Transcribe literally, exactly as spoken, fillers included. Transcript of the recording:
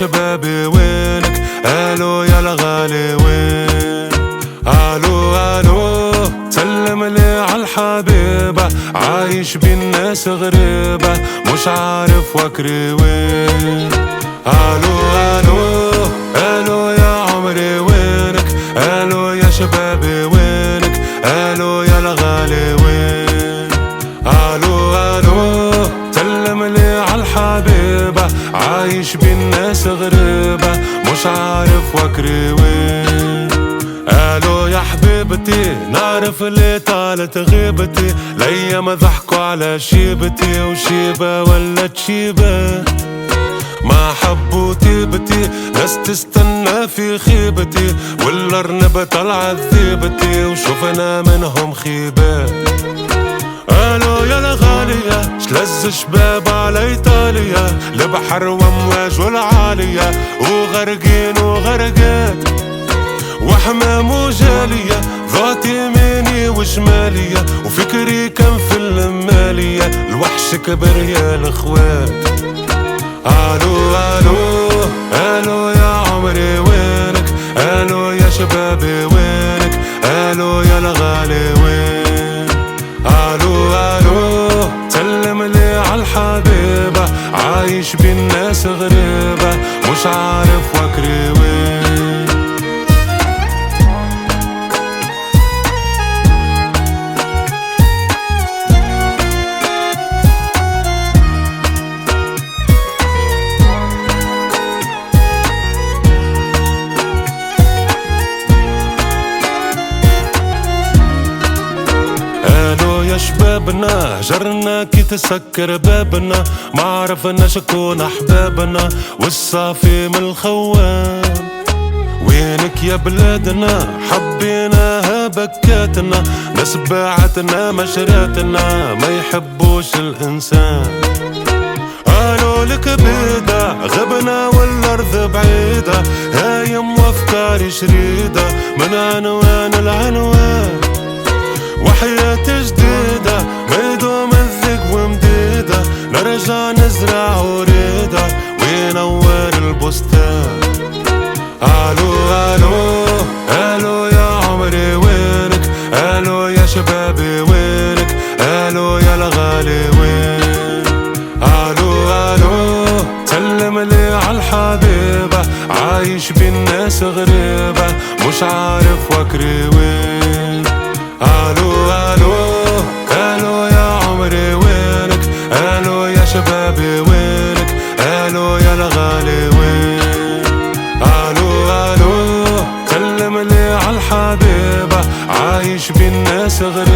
شبابي وينك؟ الو يا الغالي وين؟ الو الو سلم لي عالحبيبة، عايش بين ناس غريبة مش عارف وكري وين. الو الو الو يا عمري وينك؟ الو يا شبابي وينك؟ الو يا الغالي وين؟ الو الو سلم لي عالحبيبة، عايش بين ناس غريبة مش عارف وكري وين. الو يا حبيبتي نعرف اللي طالت غيبتي، الايام ضحكوا على شيبتي وشيبة ولا تشيبة، ما حبوا طيبتي ناس تستنى في خيبتي، والارنب طلع ذيبتي وشوفنا منهم خيبة. الو يا الغالية شلز شباب على ايطاليا، البحر وامواج والعالية وغرقين وغرقات وحمام وجالية، ضغط يميني وشمالية وفكري كان في المالية، الوحش كبر يا الاخوات. الو الو الو يا عمري وينك؟ الو يا شبابي وينك؟ الو يا الغالي وين؟ الو الو سلم لي عالحبيبة، عايش بين ناس غريبة مش عارف وكري وين. يا شبابنا هجرنا كي تسكر بابنا، ما عرفنا شكون احبابنا والصافي من الخوان. وينك يا بلادنا حبيناها بكاتنا، ناس باعتنا مشراتنا ما يحبوش الانسان. قالوا لك بيدا غبنا والارض بعيدة، هايم وافكاري شريدة من عنوان العنوان، وحياة جديدة ما يدوم الذق ومديدة، نرجع نزرع وريدة وينور البستان. الو الو الو يا عمري وينك؟ الو يا شبابي وينك؟ الو يا الغالي وين؟ الو الو سلم لي عالحبيبة، عايش بين ناس غريبة مش عارف وكري وين. الو الو الو يا عمري وينك؟ الو يا شبابي وينك؟ الو يا الغالي وين؟ الو الو سلم لي عالحبيبة، عايش بين ناس غريبة